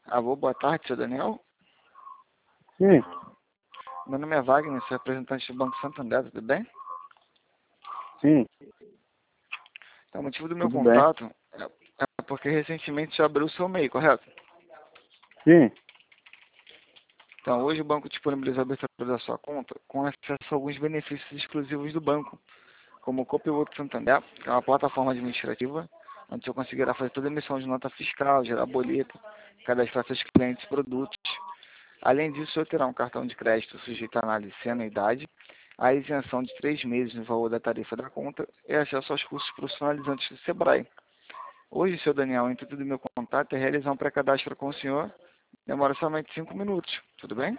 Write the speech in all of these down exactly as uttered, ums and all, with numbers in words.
Alô, boa tarde, seu Daniel. Sim. Meu nome é Wagner, sou representante do Banco Santander, tudo bem? Sim. Então, o motivo do meu Tudo bem. contato é é porque recentemente você abriu o seu MEI, correto? Sim. Então, hoje o banco disponibilizou a abertura da sua conta com acesso a alguns benefícios exclusivos do banco, como o Copiloto Santander, que é uma plataforma administrativa, onde você conseguirá fazer toda a emissão de nota fiscal, gerar boleto, cadastrar seus clientes e produtos. Além disso, você terá um cartão de crédito sujeito à análise sem anuidade, a isenção de três meses no valor da tarifa da conta e acesso aos cursos profissionalizantes do Sebrae. Hoje, seu Daniel, o intuito do meu contato é realizar um pré-cadastro com o senhor. Demora somente cinco minutos, tudo bem?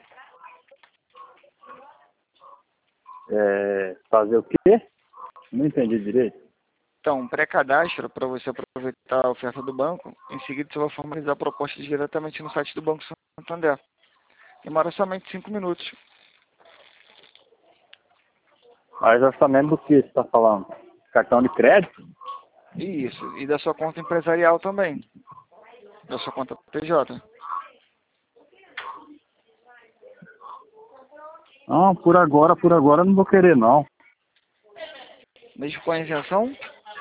É, fazer o quê? Não entendi direito. Então, um pré-cadastro para você aproveitar a oferta do banco. Em seguida, você vai formalizar a proposta diretamente no site do Banco Santander. Demora somente cinco minutos. Mas orçamento do que você está falando? Cartão de crédito? Isso, e da sua conta empresarial também, da sua conta P J. Não, por agora, por agora eu não vou querer não. Mesmo com a isenção,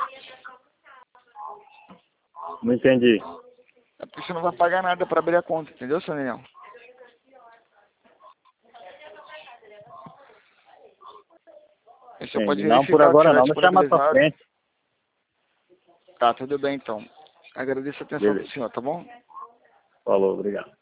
Não entendi. é porque você não vai pagar nada para abrir a conta, entendeu, seu Daniel? Aí você pode Entendi. Não, por verificar que agora será não. Deixa mais pra disponibilizado. frente. Tá, tudo bem então. Agradeço a atenção do Beleza. senhor, tá bom? Falou, obrigado.